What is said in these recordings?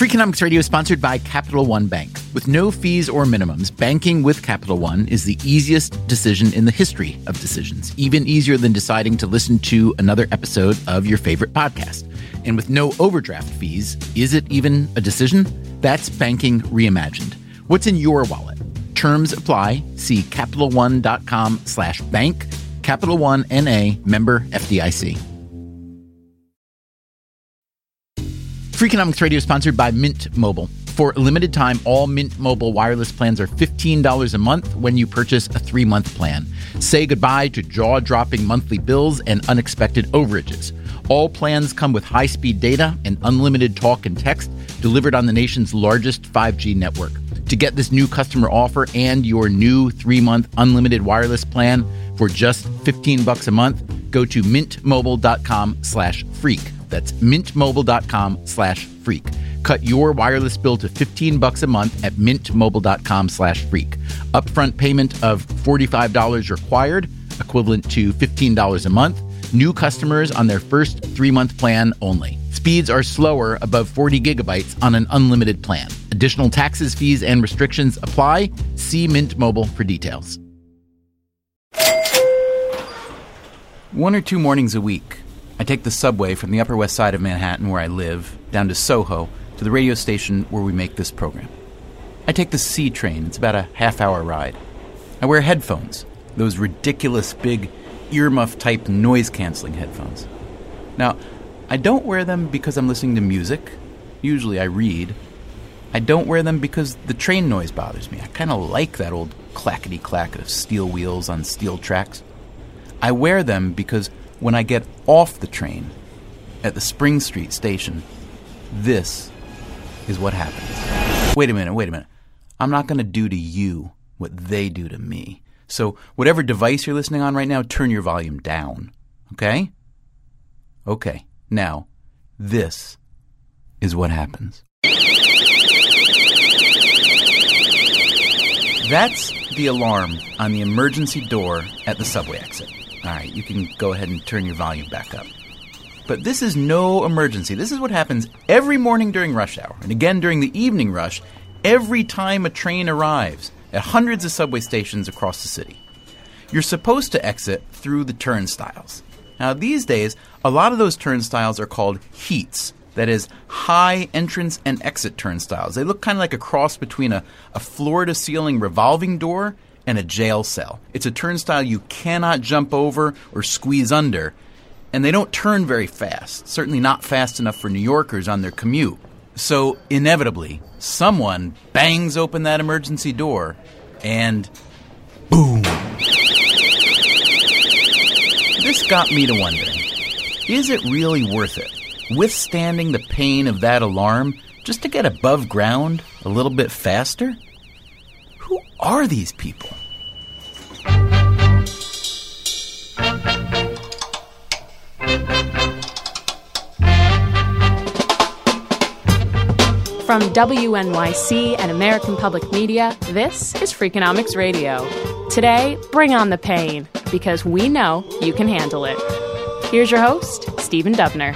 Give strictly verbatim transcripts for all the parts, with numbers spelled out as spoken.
Freakonomics Radio is sponsored by Capital One Bank. With no fees or minimums, banking with Capital One is the easiest decision in the history of decisions, even easier than deciding to listen to another episode of your favorite podcast. And with no overdraft fees, is it even a decision? That's banking reimagined. What's in your wallet? Terms apply. See CapitalOne.com slash bank. Capital One N A, member F D I C. Freakonomics Radio is sponsored by Mint Mobile. For a limited time, all Mint Mobile wireless plans are fifteen dollars a month when you purchase a three-month plan. Say goodbye to jaw-dropping monthly bills and unexpected overages. All plans come with high-speed data and unlimited talk and text delivered on the nation's largest five G network. To get this new customer offer and your new three-month unlimited wireless plan for just fifteen bucks a month, go to mintmobile.com slash freak. That's mintmobile.com slash freak. Cut your wireless bill to fifteen bucks a month at mintmobile.com slash freak. Upfront payment of forty-five dollars required, equivalent to fifteen dollars a month. New customers on their first three-month plan only. Speeds are slower above forty gigabytes on an unlimited plan. Additional taxes, fees, and restrictions apply. See Mint Mobile for details. One or two mornings a week, I take the subway from the Upper West Side of Manhattan, where I live, down to Soho, to the radio station where we make this program. I take the C train. It's about a half-hour ride. I wear headphones, those ridiculous big earmuff-type noise-canceling headphones. Now, I don't wear them because I'm listening to music. Usually I read. I don't wear them because the train noise bothers me. I kind of like that old clackety-clack of steel wheels on steel tracks. I wear them because when I get off the train at the Spring Street station, this is what happens. Wait a minute, wait a minute. I'm not going to do to you what they do to me. So whatever device you're listening on right now, turn your volume down. Okay? Okay. Now, this is what happens. That's the alarm on the emergency door at the subway exit. All right, you can go ahead and turn your volume back up. But this is no emergency. This is what happens every morning during rush hour, and again during the evening rush, every time a train arrives at hundreds of subway stations across the city. You're supposed to exit through the turnstiles. Now, these days, a lot of those turnstiles are called heats. That is, high entrance and exit turnstiles. They look kind of like a cross between a, a floor-to-ceiling revolving door and a jail cell. It's a turnstile you cannot jump over or squeeze under, and they don't turn very fast, certainly not fast enough for New Yorkers on their commute. So, inevitably, someone bangs open that emergency door, and boom! This got me to wondering, is it really worth it, withstanding the pain of that alarm, just to get above ground a little bit faster? Who are these people? From W N Y C and American Public Media, this is Freakonomics Radio. Today, bring on the pain, because we know you can handle it. Here's your host, Stephen Dubner.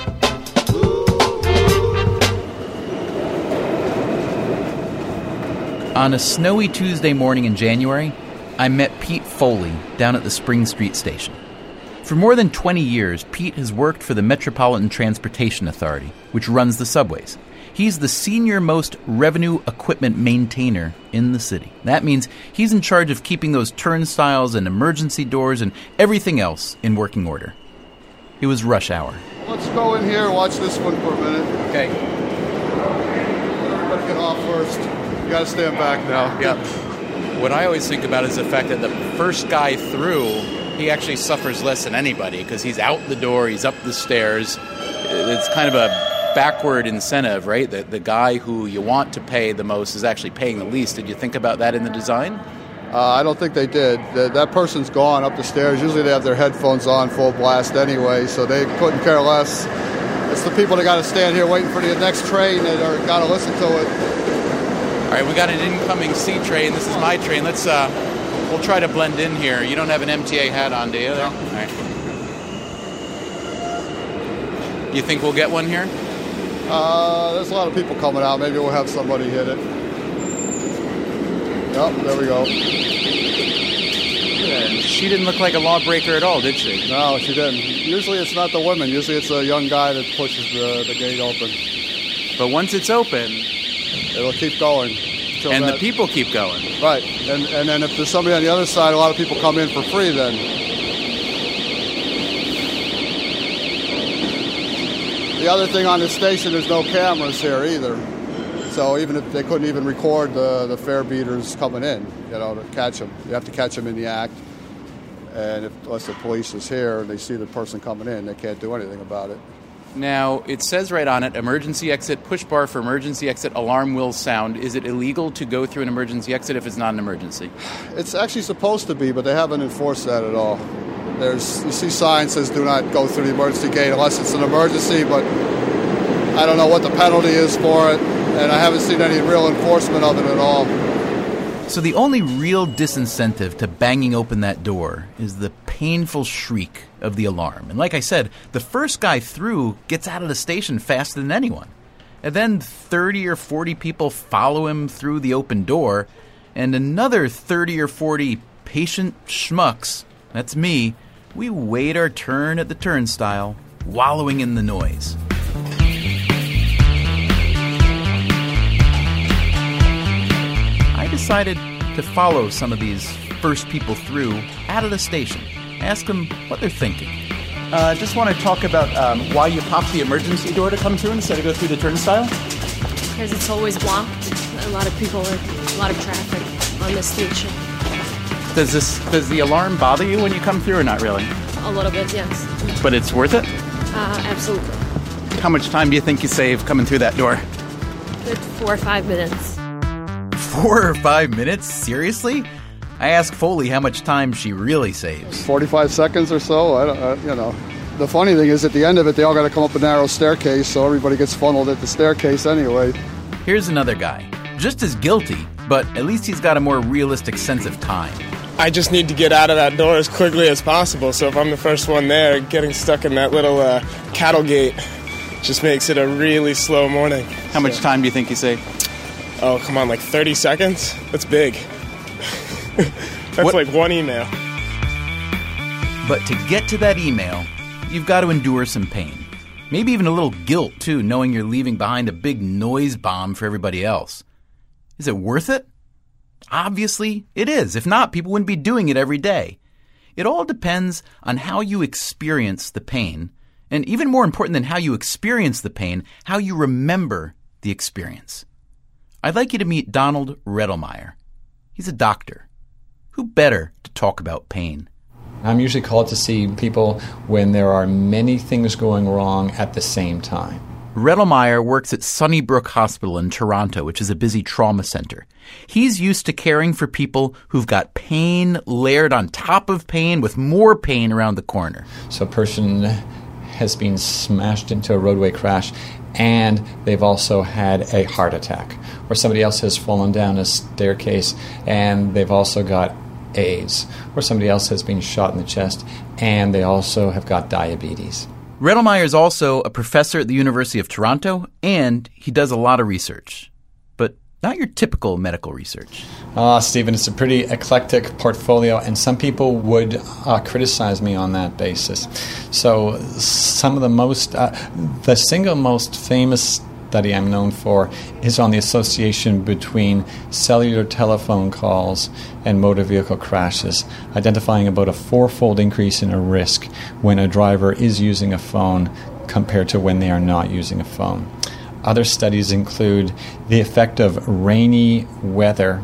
On a snowy Tuesday morning in January, I met Pete Foley down at the Spring Street station. For more than twenty years, Pete has worked for the Metropolitan Transportation Authority, which runs the subways. He's the senior-most revenue equipment maintainer in the city. That means he's in charge of keeping those turnstiles and emergency doors and everything else in working order. It was rush hour. Let's go in here and watch this one for a minute. Okay. Everybody get off first. You gotta stand back now. Yeah. What I always think about is the fact that the first guy through, he actually suffers less than anybody because he's out the door, he's up the stairs. It's kind of a backward incentive, right? The, the guy who you want to pay the most is actually paying the least. Did you think about that in the design? Uh, I don't think they did. The, that person's gone up the stairs. Usually they have their headphones on full blast anyway, so they couldn't care less. It's the people that got to stand here waiting for the next train that are got to listen to it. All right, we got an incoming C train. This is my train. Let's, uh, we'll try to blend in here. You don't have an M T A hat on, do you? No. All right. You think we'll get one here? Uh, there's a lot of people coming out. Maybe we'll have somebody hit it. Yep, there we go. Yeah, she didn't look like a lawbreaker at all, did she? No, she didn't. Usually it's not the women. Usually it's a young guy that pushes the, the gate open. But once it's open... It'll keep going. And that, the people keep going. Right. And, and then if there's somebody on the other side, a lot of people come in for free then. The other thing on the station, there's no cameras here either. So even if they couldn't even record the, the fare beaters coming in, you know, to catch them. You have to catch them in the act. And if, unless the police is here and they see the person coming in, they can't do anything about it. Now, it says right on it, emergency exit, push bar for emergency exit, alarm will sound. Is it illegal to go through an emergency exit if it's not an emergency? It's actually supposed to be, but they haven't enforced that at all. There's, you see signs says do not go through the emergency gate unless it's an emergency, but I don't know what the penalty is for it, and I haven't seen any real enforcement of it at all. So the only real disincentive to banging open that door is the painful shriek of the alarm. And like I said, the first guy through gets out of the station faster than anyone. And then thirty or forty people follow him through the open door, and another thirty or forty patient schmucks, that's me, we wait our turn at the turnstile, wallowing in the noise. I decided to follow some of these first people through out of the station. Ask them what they're thinking. I uh, just want to talk about um, why you pop the emergency door to come through instead of go through the turnstile. Because it's always blocked. A lot of people, a lot of traffic on the station. Does this does the alarm bother you when you come through or not really? A little bit, yes. But it's worth it? Uh, absolutely. How much time do you think you save coming through that door? Good four or five minutes. Four or five minutes? Seriously? I asked Foley how much time she really saves. forty-five seconds or so, I don't, uh, you know. The funny thing is, at the end of it, they all got to come up a narrow staircase, so everybody gets funneled at the staircase anyway. Here's another guy, just as guilty, but at least he's got a more realistic sense of time. I just need to get out of that door as quickly as possible, so if I'm the first one there, getting stuck in that little uh, cattle gate just makes it a really slow morning. How much time do you think you save? Oh, come on, like thirty seconds? That's big. That's What? like one email. But to get to that email, you've got to endure some pain. Maybe even a little guilt, too, knowing you're leaving behind a big noise bomb for everybody else. Is it worth it? Obviously, it is. If not, people wouldn't be doing it every day. It all depends on how you experience the pain, and even more important than how you experience the pain, how you remember the experience. I'd like you to meet Donald Rettelmeyer. He's a doctor. Who better to talk about pain? I'm usually called to see people when there are many things going wrong at the same time. Rettelmeyer works at Sunnybrook Hospital in Toronto, which is a busy trauma center. He's used to caring for people who've got pain layered on top of pain with more pain around the corner. So a person has been smashed into a roadway crash and they've also had a heart attack. Or somebody else has fallen down a staircase and they've also got AIDS. Or somebody else has been shot in the chest and they also have got diabetes. Rettelmeyer is also a professor at the University of Toronto, and he does a lot of research. But not your typical medical research. Ah, uh, Stephen, it's a pretty eclectic portfolio, and some people would uh, criticize me on that basis. So some of the most, uh, the single most famous study I'm known for is on the association between cellular telephone calls and motor vehicle crashes, identifying about a fourfold increase in a risk when a driver is using a phone compared to when they are not using a phone. Other studies include the effect of rainy weather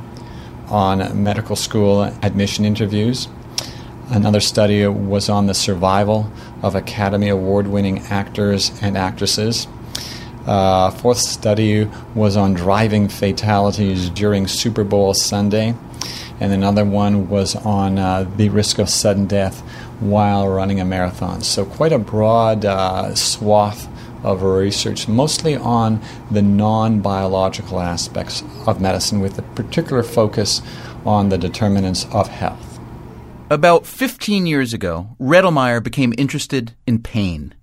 on medical school admission interviews. Another study was on the survival of Academy Award-winning actors and actresses. Uh, fourth study was on driving fatalities during Super Bowl Sunday. And another one was on uh, the risk of sudden death while running a marathon. So quite a broad uh, swath of research, mostly on the non-biological aspects of medicine, with a particular focus on the determinants of health. About fifteen years ago, Rettelmeyer became interested in pain.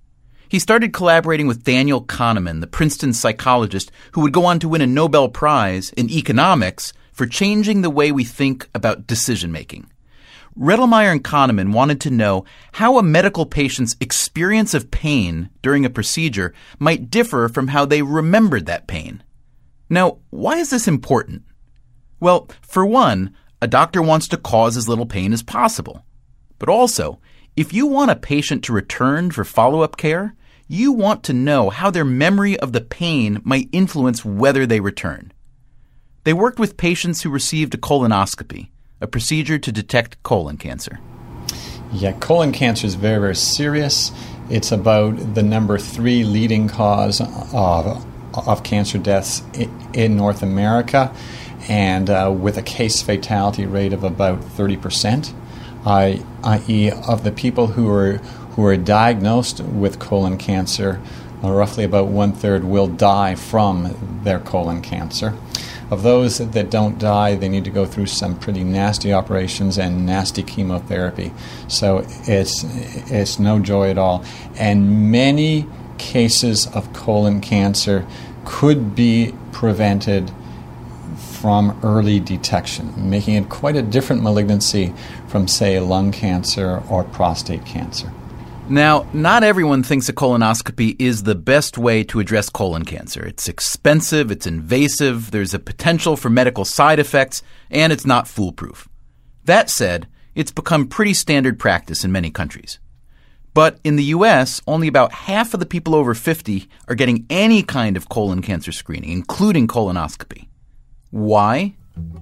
He started collaborating with Daniel Kahneman, the Princeton psychologist who would go on to win a Nobel Prize in economics for changing the way we think about decision-making. Rettelmeyer and Kahneman wanted to know how a medical patient's experience of pain during a procedure might differ from how they remembered that pain. Now, why is this important? Well, for one, a doctor wants to cause as little pain as possible. But also, if you want a patient to return for follow-up care, you want to know how their memory of the pain might influence whether they return. They worked with patients who received a colonoscopy, a procedure to detect colon cancer. Yeah, colon cancer is very, very serious. It's about the number three leading cause of, of cancer deaths in North America, and uh, with a case fatality rate of about thirty percent, that is of the people who are, who are diagnosed with colon cancer, uh, roughly about one-third will die from their colon cancer. Of those that don't die, they need to go through some pretty nasty operations and nasty chemotherapy. So it's it's no joy at all. And many cases of colon cancer could be prevented from early detection, making it quite a different malignancy from, say, lung cancer or prostate cancer. Now, not everyone thinks a colonoscopy is the best way to address colon cancer. It's expensive, it's invasive, there's a potential for medical side effects, and it's not foolproof. That said, it's become pretty standard practice in many countries. But in the U S, only about half of the people over fifty are getting any kind of colon cancer screening, including colonoscopy. Why?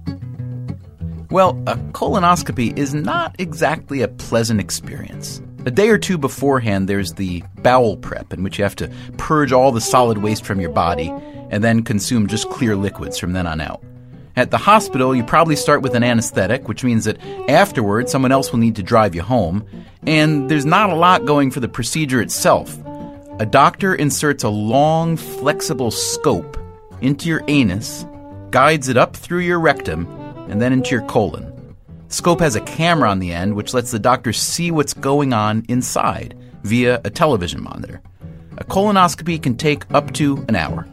Well, a colonoscopy is not exactly a pleasant experience. A day or two beforehand, there's the bowel prep, in which you have to purge all the solid waste from your body and then consume just clear liquids from then on out. At the hospital, you probably start with an anesthetic, which means that afterward, someone else will need to drive you home, and there's not a lot going for the procedure itself. A doctor inserts a long, flexible scope into your anus, guides it up through your rectum, and then into your colon. The scope has a camera on the end, which lets the doctor see what's going on inside via a television monitor. A colonoscopy can take up to an hour.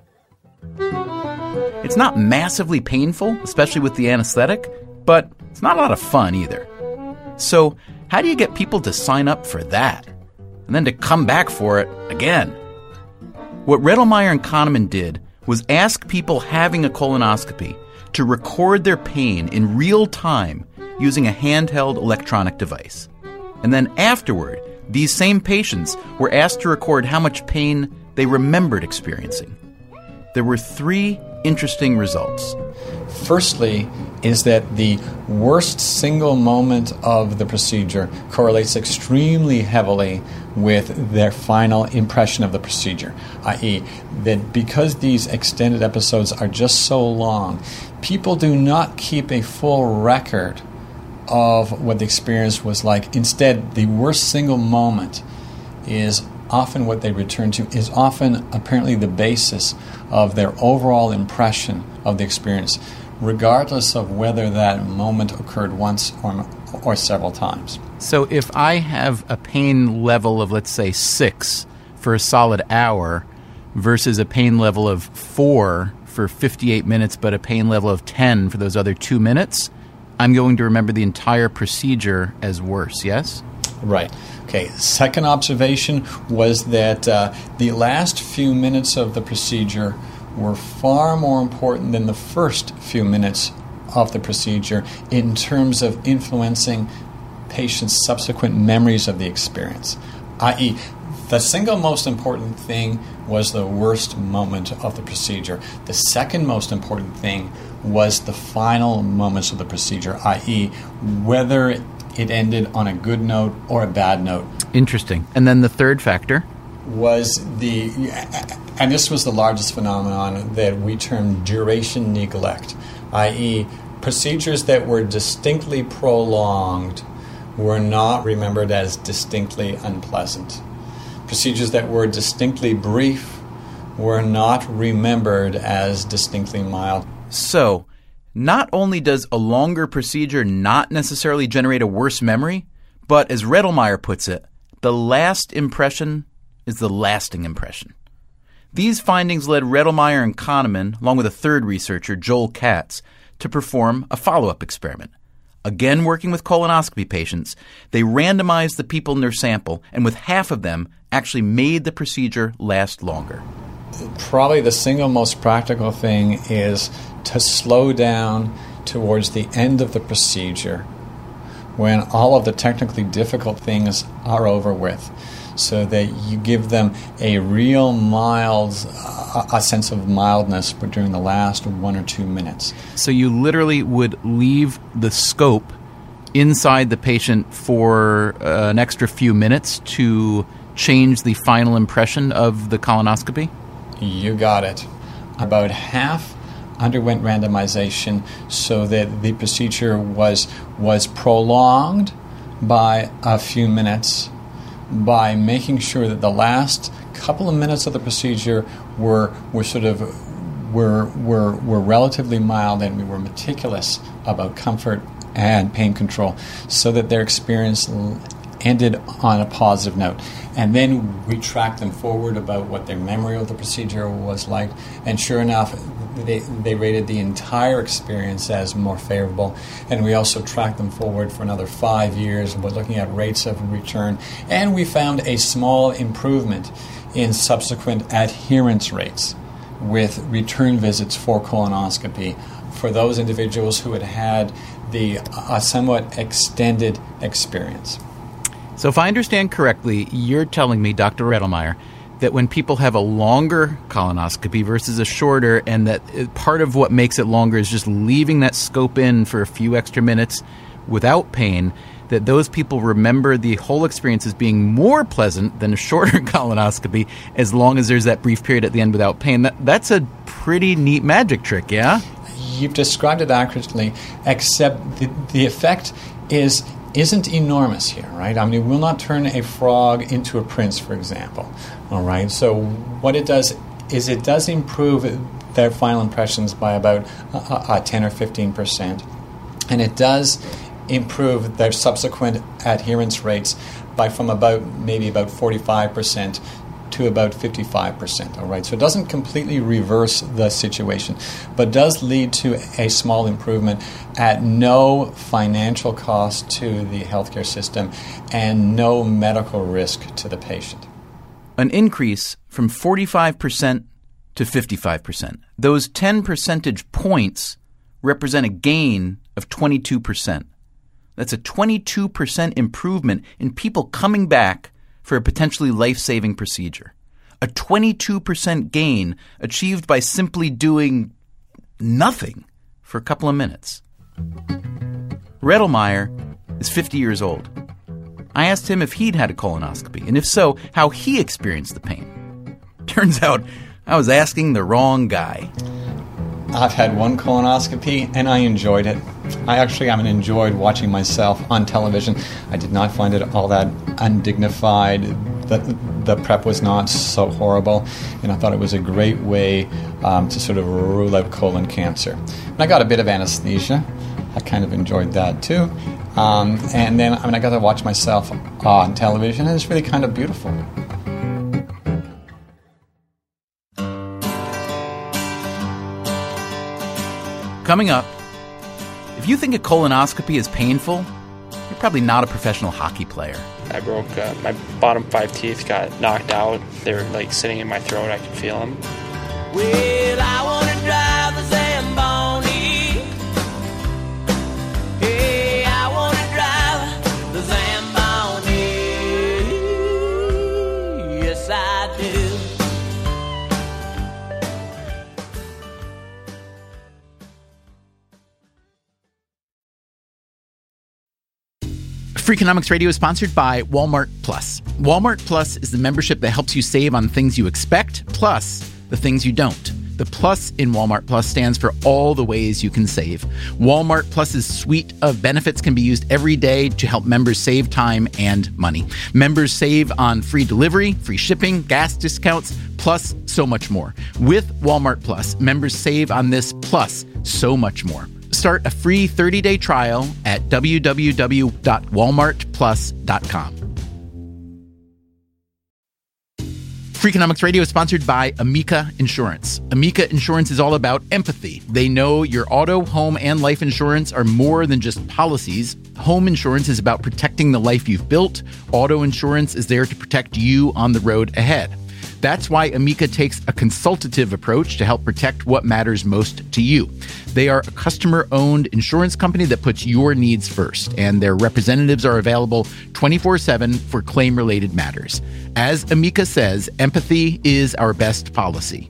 It's not massively painful, especially with the anesthetic, but it's not a lot of fun either. So, how do you get people to sign up for that? And then to come back for it again? What Rettelmeyer and Kahneman did was ask people having a colonoscopy to record their pain in real time using a handheld electronic device. And then afterward, these same patients were asked to record how much pain they remembered experiencing. There were three interesting results. Firstly, is that the worst single moment of the procedure correlates extremely heavily with their final impression of the procedure, that is that because these extended episodes are just so long, people do not keep a full record of what the experience was like. Instead, the worst single moment is often what they return to, is often apparently the basis of their overall impression of the experience, regardless of whether that moment occurred once or, or several times. So if I have a pain level of, let's say, six for a solid hour versus a pain level of four for fifty-eight minutes, but a pain level of ten for those other two minutes, I'm going to remember the entire procedure as worse, yes? Right. Okay, second observation was that uh, the last few minutes of the procedure were far more important than the first few minutes of the procedure in terms of influencing patients' subsequent memories of the experience, that is, the single most important thing was the worst moment of the procedure. The second most important thing was the final moments of the procedure, that is, whether it ended on a good note or a bad note. Interesting. And then the third factor? Was the, and this was the largest phenomenon that we term duration neglect, that is, procedures that were distinctly prolonged were not remembered as distinctly unpleasant. Procedures that were distinctly brief were not remembered as distinctly mild. So, not only does a longer procedure not necessarily generate a worse memory, but as Rettelmeyer puts it, the last impression is the lasting impression. These findings led Redelmeier and Kahneman, along with a third researcher, Joel Katz, to perform a follow-up experiment. Again, working with colonoscopy patients, they randomized the people in their sample, and with half of them actually made the procedure last longer. Probably the single most practical thing is to slow down towards the end of the procedure when all of the technically difficult things are over with, so that you give them a real mild, uh, a sense of mildness during the last one or two minutes. So you literally would leave the scope inside the patient for uh, an extra few minutes to change the final impression of the colonoscopy? You got it. About half underwent randomization so that the procedure was was prolonged by a few minutes by making sure that the last couple of minutes of the procedure were were sort of were were were relatively mild, and we were meticulous about comfort and pain control so that their experience ended on a positive note. And then we tracked them forward about what their memory of the procedure was like. And sure enough, they, they rated the entire experience as more favorable. And we also tracked them forward for another five years, but looking at rates of return. And we found a small improvement in subsequent adherence rates with return visits for colonoscopy for those individuals who had had the a somewhat extended experience. So if I understand correctly, you're telling me, Doctor Redelmeier, that when people have a longer colonoscopy versus a shorter, and that part of what makes it longer is just leaving that scope in for a few extra minutes without pain, that those people remember the whole experience as being more pleasant than a shorter colonoscopy as long as there's that brief period at the end without pain. That, that's a pretty neat magic trick, yeah? You've described it accurately, except the, the effect is... isn't enormous here, right? I mean, it will not turn a frog into a prince, for example, all right? So what it does is it does improve their final impressions by about uh, uh, ten or fifteen percent, and it does improve their subsequent adherence rates by from about maybe about forty-five percent to about fifty-five percent, all right? So it doesn't completely reverse the situation, but does lead to a small improvement at no financial cost to the healthcare system and no medical risk to the patient. An increase from forty-five percent to fifty-five percent. Those ten percentage points represent a gain of twenty-two percent. That's a twenty-two percent improvement in people coming back for a potentially life-saving procedure. A twenty-two percent gain achieved by simply doing nothing for a couple of minutes. Redelmeier is fifty years old. I asked him if he'd had a colonoscopy, and if so, how he experienced the pain. Turns out I was asking the wrong guy. I've had one colonoscopy, and I enjoyed it. I actually haven't enjoyed watching myself on television. I did not find it all that undignified. The, the prep was not so horrible, and I thought it was a great way um, to sort of rule out colon cancer. And I got a bit of anesthesia. I kind of enjoyed that too. Um, and then I mean, I got to watch myself on television, and it's really kind of beautiful. Coming up, if you think a colonoscopy is painful, you're probably not a professional hockey player. I broke uh, my bottom five teeth, got knocked out. They were like sitting in my throat. I could feel them. Well, I want to drive the Zamboni. Hey, I want to drive the Zamboni. Yes, I do. Freakonomics Radio is sponsored by Walmart Plus. Walmart Plus is the membership that helps you save on things you expect, plus the things you don't. The plus in Walmart Plus stands for all the ways you can save. Walmart Plus's suite of benefits can be used every day to help members save time and money. Members save on free delivery, free shipping, gas discounts, plus so much more. With Walmart Plus, members save on this plus so much more. Start a free thirty-day trial at w w w dot walmart plus dot com. Freakonomics Radio is sponsored by Amica Insurance. Amica Insurance is all about empathy. They know your auto, home, and life insurance are more than just policies. Home insurance is about protecting the life you've built. Auto insurance is there to protect you on the road ahead. That's why Amica takes a consultative approach to help protect what matters most to you. They are a customer-owned insurance company that puts your needs first, and their representatives are available twenty-four seven for claim-related matters. As Amica says, empathy is our best policy.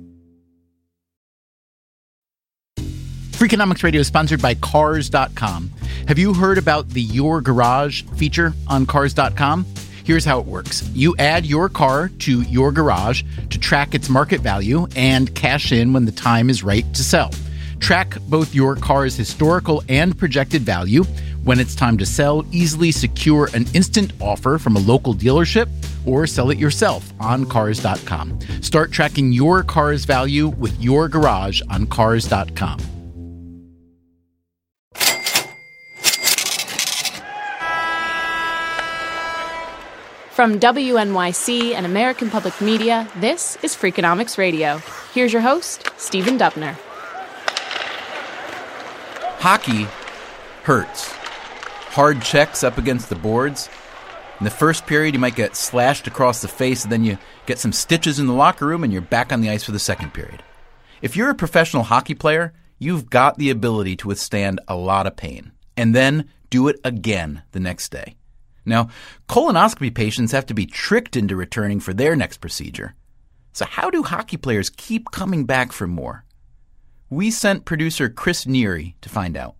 Freakonomics Radio is sponsored by Cars dot com. Have you heard about the Your Garage feature on Cars dot com? Here's how it works. You add your car to your garage to track its market value and cash in when the time is right to sell. Track both your car's historical and projected value. When it's time to sell, easily secure an instant offer from a local dealership or sell it yourself on Cars dot com. Start tracking your car's value with your garage on Cars dot com. From W N Y C and American Public Media, this is Freakonomics Radio. Here's your host, Stephen Dubner. Hockey hurts. Hard checks up against the boards. In the first period, you might get slashed across the face, and then you get some stitches in the locker room, and you're back on the ice for the second period. If you're a professional hockey player, you've got the ability to withstand a lot of pain, and then do it again the next day. Now, colonoscopy patients have to be tricked into returning for their next procedure. So how do hockey players keep coming back for more? We sent producer Chris Neary to find out.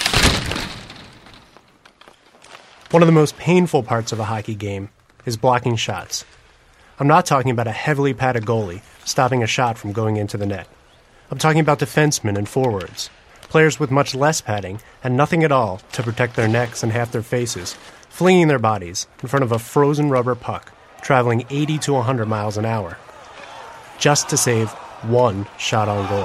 One of the most painful parts of a hockey game is blocking shots. I'm not talking about a heavily padded goalie stopping a shot from going into the net. I'm talking about defensemen and forwards, players with much less padding and nothing at all to protect their necks and half their faces, flinging their bodies in front of a frozen rubber puck, traveling eighty to one hundred miles an hour, just to save one shot on goal.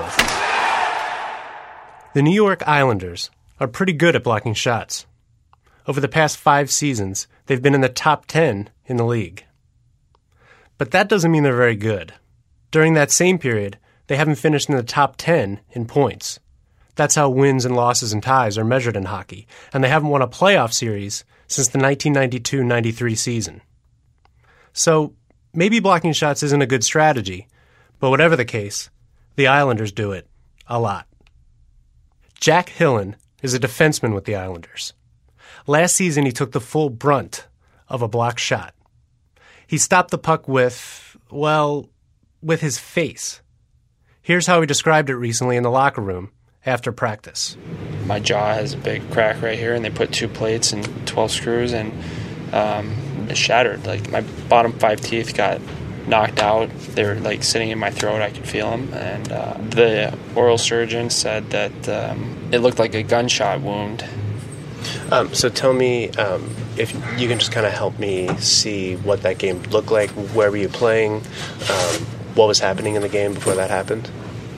The New York Islanders are pretty good at blocking shots. Over the past five seasons, they've been in the top ten in the league. But that doesn't mean they're very good. During that same period, they haven't finished in the top ten in points. That's how wins and losses and ties are measured in hockey, and they haven't won a playoff series since the nineteen ninety-two ninety-three season. So, maybe blocking shots isn't a good strategy, but whatever the case, the Islanders do it a lot. Jack Hillen is a defenseman with the Islanders. Last season, he took the full brunt of a blocked shot. He stopped the puck with, well, with his face. Here's how he described it recently in the locker room after practice. My jaw has a big crack right here, and they put two plates and twelve screws, and um, it shattered. Like, my bottom five teeth got knocked out. They were, like, sitting in my throat. I could feel them. And uh, the oral surgeon said that um, it looked like a gunshot wound. Um, so tell me, um, if you can just kind of help me see what that game looked like. Where were you playing? Um, what was happening in the game before that happened?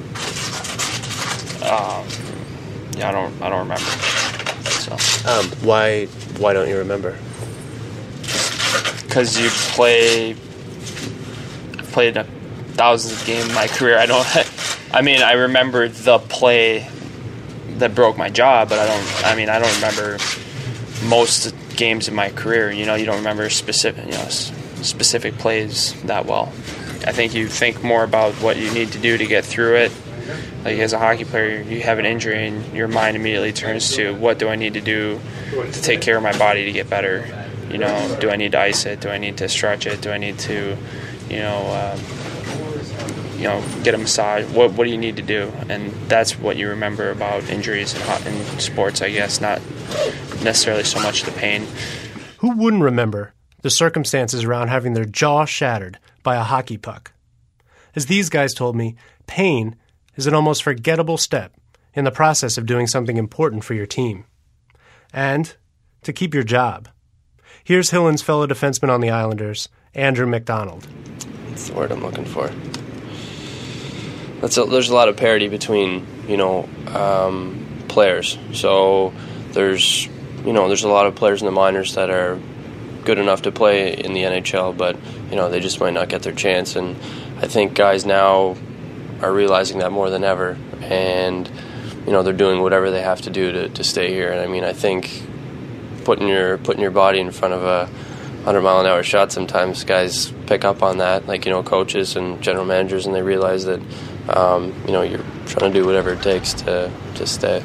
Um, yeah, I don't, I don't remember. So. Um, why, why don't you remember? Because you play, I've played a thousands of games in my career. I don't, I mean, I remember the play that broke my jaw, but I don't, I mean, I don't remember most games in my career. You know, you don't remember specific, you know, specific plays that well. I think you think more about what you need to do to get through it. Like, as a hockey player, you have an injury and your mind immediately turns to, what do I need to do to take care of my body to get better? You know, do I need to ice it? Do I need to stretch it? Do I need to, you know, um, you know, get a massage? What What do you need to do? And that's what you remember about injuries in, in sports, I guess, not necessarily so much the pain. Who wouldn't remember the circumstances around having their jaw shattered by a hockey puck? As these guys told me, pain is an almost forgettable step in the process of doing something important for your team. And to keep your job. Here's Hillen's fellow defenseman on the Islanders, Andrew McDonald. That's the word I'm looking for. That's a, there's a lot of parity between, you know, um, players. So there's, you know, there's a lot of players in the minors that are good enough to play in the N H L, but you know they just might not get their chance. And I think guys now are realizing that more than ever, and you know they're doing whatever they have to do to, to stay here. And I mean, I think putting your putting your body in front of a hundred mile an hour shot, sometimes guys pick up on that, like you know coaches and general managers, and they realize that um, you know you're trying to do whatever it takes to to stay.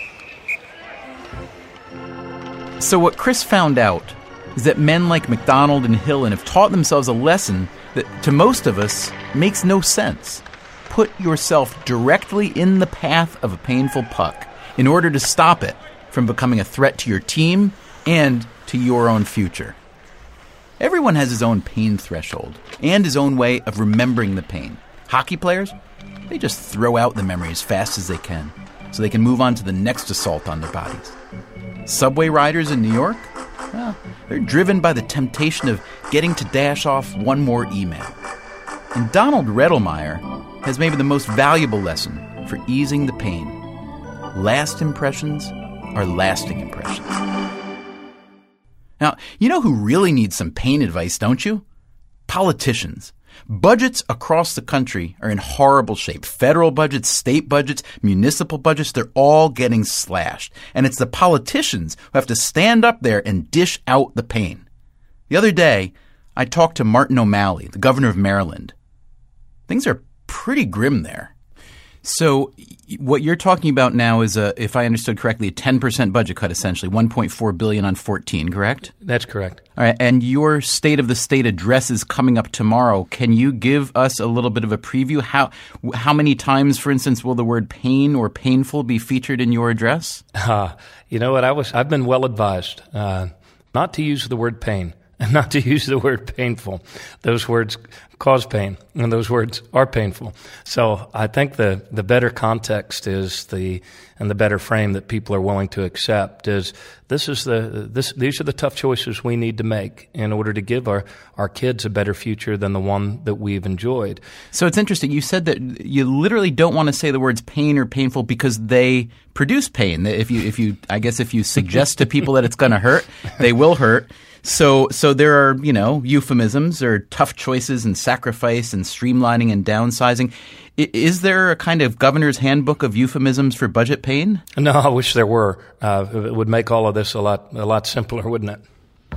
So what Chris found out is that men like McDonald and Hillen have taught themselves a lesson that, to most of us, makes no sense. Put yourself directly in the path of a painful puck in order to stop it from becoming a threat to your team and to your own future. Everyone has his own pain threshold and his own way of remembering the pain. Hockey players, they just throw out the memory as fast as they can so they can move on to the next assault on their bodies. Subway riders in New York, well, they're driven by the temptation of getting to dash off one more email. And Donald Rettelmeyer has maybe the most valuable lesson for easing the pain. Last impressions are lasting impressions. Now, you know who really needs some pain advice, don't you? Politicians. Budgets across the country are in horrible shape. Federal budgets, state budgets, municipal budgets, they're all getting slashed. And it's the politicians who have to stand up there and dish out the pain. The other day, I talked to Martin O'Malley, the governor of Maryland. Things are pretty grim there. So what you're talking about now is, a, if I understood correctly, a ten percent budget cut, essentially, one point four billion dollars on fourteen, correct? That's correct. All right, and your State of the State address is coming up tomorrow. Can you give us a little bit of a preview? How how many times, for instance, will the word pain or painful be featured in your address? Uh, you know what? I was, I've been well advised uh, not to use the word pain. And not to use the word painful. Those words cause pain, and those words are painful. So I think the, the better context is the and the better frame that people are willing to accept is this is the this these are the tough choices we need to make in order to give our, our kids a better future than the one that we've enjoyed. So it's interesting. You said that you literally don't want to say the words pain or painful because they produce pain. If you if you I guess if you suggest to people that it's going to hurt, they will hurt. So so there are, you know, euphemisms or tough choices and sacrifice and streamlining and downsizing. I, is there a kind of governor's handbook of euphemisms for budget pain? No, I wish there were. Uh, it would make all of this a lot a lot simpler, wouldn't it?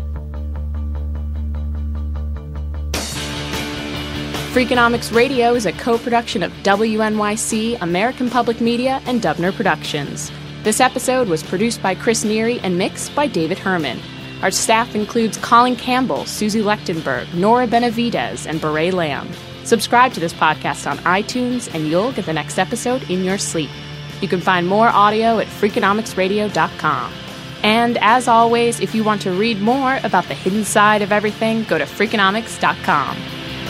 Freakonomics Radio is a co-production of W N Y C, American Public Media, and Dubner Productions. This episode was produced by Chris Neary and mixed by David Herman. Our staff includes Colin Campbell, Susie Lechtenberg, Nora Benavidez, and Beret Lamb. Subscribe to this podcast on iTunes, and you'll get the next episode in your sleep. You can find more audio at freakonomics radio dot com. And as always, if you want to read more about the hidden side of everything, go to freakonomics dot com.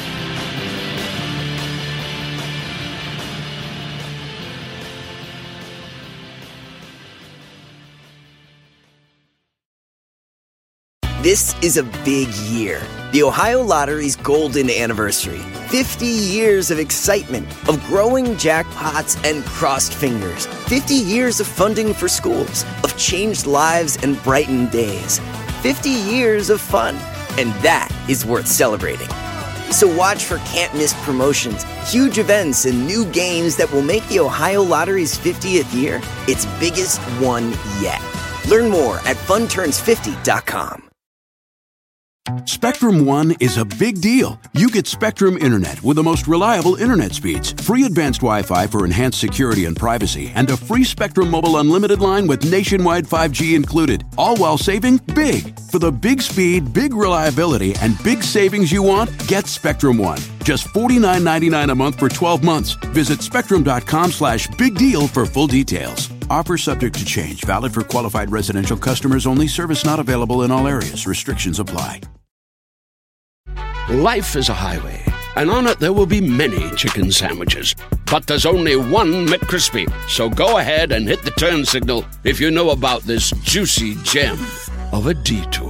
This is a big year. The Ohio Lottery's golden anniversary. fifty years of excitement, of growing jackpots and crossed fingers. fifty years of funding for schools, of changed lives and brightened days. fifty years of fun, and that is worth celebrating. So watch for can't-miss promotions, huge events, and new games that will make the Ohio Lottery's fiftieth year its biggest one yet. Learn more at fun turns fifty dot com. Spectrum One is a big deal. You get Spectrum Internet with the most reliable internet speeds, free advanced Wi-Fi for enhanced security and privacy, and a free Spectrum Mobile Unlimited line with nationwide five G included, all while saving big. For the big speed, big reliability, and big savings you want, get Spectrum One. Just forty-nine ninety-nine a month for twelve months. Visit spectrum.com slash big deal for full details. Offer subject to change. Valid for qualified residential customers only. Service not available in all areas. Restrictions apply. Life is a highway, and on it there will be many chicken sandwiches. But there's only one McCrispy. So go ahead and hit the turn signal if you know about this juicy gem of a detour.